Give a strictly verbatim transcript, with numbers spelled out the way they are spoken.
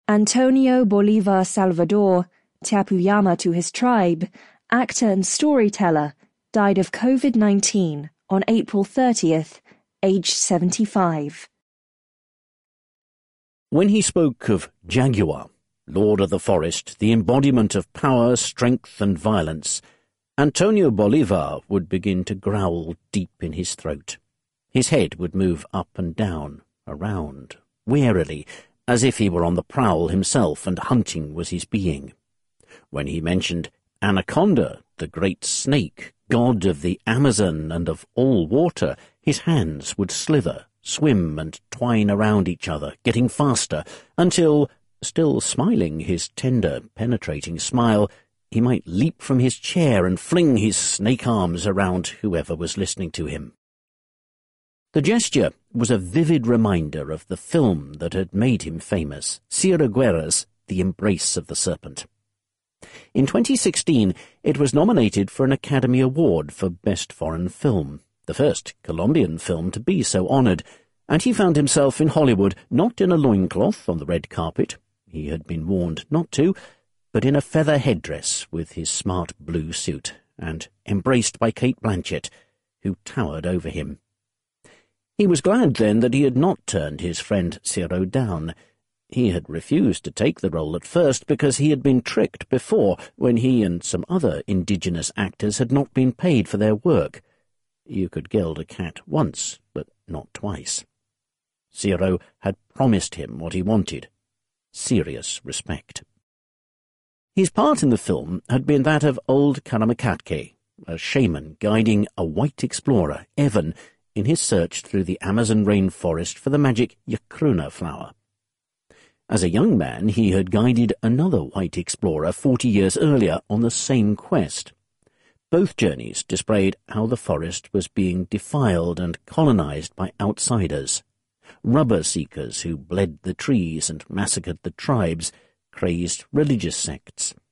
Antonio Bolivar Salvador, Teapuyama to his tribe, actor and storyteller, died of COVID nineteen on April thirtieth, aged seventy-five. When he spoke of Jaguar, Lord of the Forest, the embodiment of power, strength, and violence, Antonio Bolivar would begin to growl deep in his throat. His head would move up and down, around, warily, as if he were on the prowl himself and hunting was his being. When he mentioned Anaconda, the great snake, god of the Amazon and of all water, his hands would slither, swim and twine around each other, getting faster, until, still smiling his tender, penetrating smile, he might leap from his chair and fling his snake arms around whoever was listening to him. The gesture was a vivid reminder of the film that had made him famous, Ciro Guerra's The Embrace of the Serpent. In twenty sixteen, it was nominated for an Academy Award for Best Foreign Film, the first Colombian film to be so honoured, and he found himself in Hollywood not in a loincloth on the red carpet, he had been warned not to, but in a feather headdress with his smart blue suit, and embraced by Cate Blanchett, who towered over him. He was glad then that he had not turned his friend Ciro down. He had refused to take the role at first because he had been tricked before when he and some other indigenous actors had not been paid for their work. You could gild a cat once, but not twice. Ciro had promised him what he wanted. Serious respect. His part in the film had been that of old Karamakatke, a shaman guiding a white explorer, Evan, in his search through the Amazon rainforest for the magic Yacruna flower. As a young man, he had guided another white explorer forty years earlier on the same quest. Both journeys displayed how the forest was being defiled and colonized by outsiders. Rubber seekers who bled the trees and massacred the tribes, crazed religious sects,